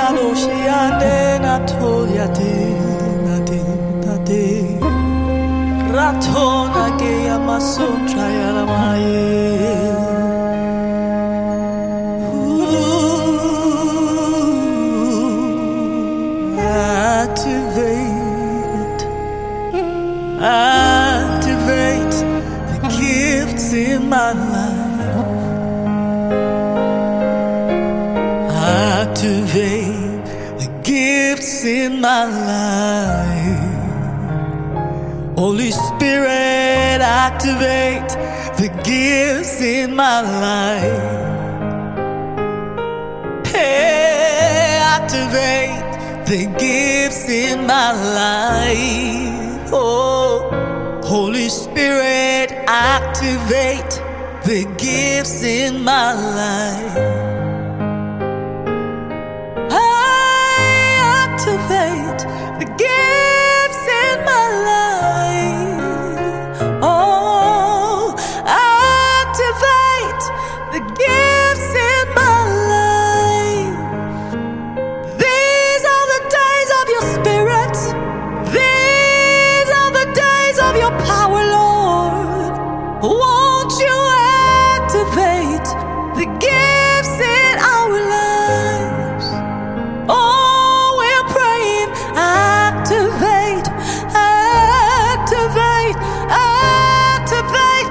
shiande na toya de na de na de ratona ke amasuntra ya maye. Activate the gifts in my life. Activate the gifts in my life. Holy Spirit, activate the gifts in my life. Hey, activate the gifts in my life. Oh, Holy Spirit, activate the gifts in my life. Activate the gifts in my life. Oh, activate the gifts in my life. These are the days of your Spirit. These are the days of your power, Lord. Won't you activate the gifts in our lives? Oh, we're praying, activate, activate, activate,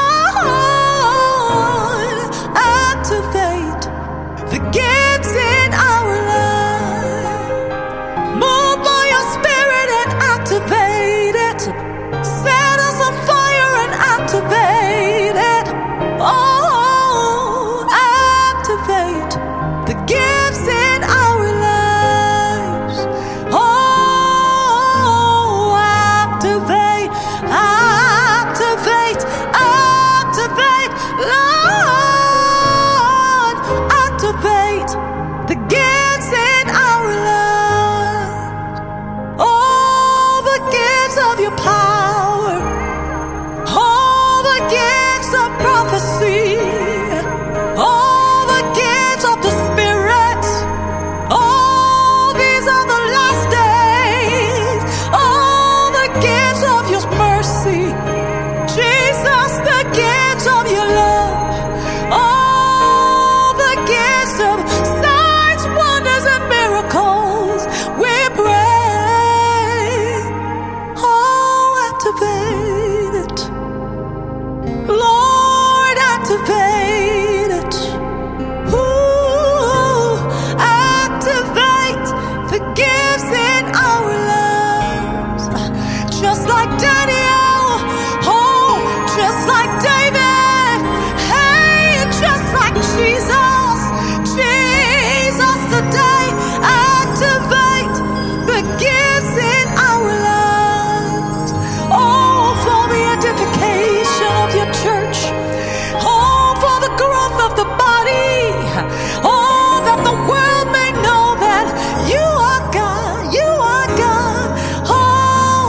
Lord, activate the gifts in our lives. Move by your Spirit and activate it. Set us on fire and activate it. Oh, activate the gifts in our lives. Oh, activate, activate, activate, Lord, activate the gifts in our lives. All the gifts of your power, all the gifts of prophecy, all the gifts of the Spirit. All these are the last days. All the gifts of your mercy, Jesus, the gifts of your love, all the gifts of signs, wonders, and miracles. We pray, oh, activate it, Lord, activate it. Ooh, activate the gifts in our lives. Just like Daniel, oh, just like David, hey, just like Jesus, Jesus today, activate the gifts in our lives. Oh, for the edification of your church, oh, for the growth of the body, oh, that the world may know that you are God, you are God. Oh,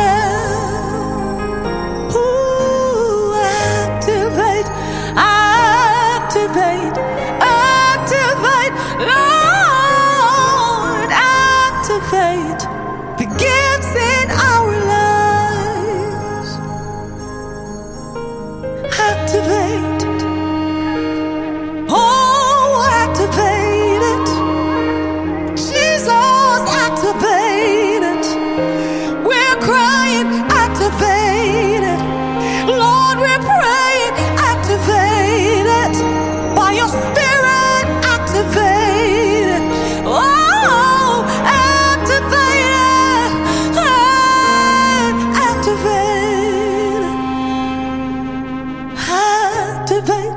yeah. Ooh, activate, activate, activate, Lord, activate the gifts in our lives. Activate it. Oh, activate it. Jesus, activate it. We're crying, activate it. Lord, we're praying, activate it. By your Spirit, activate it. Oh, activate it. Activate it. Activate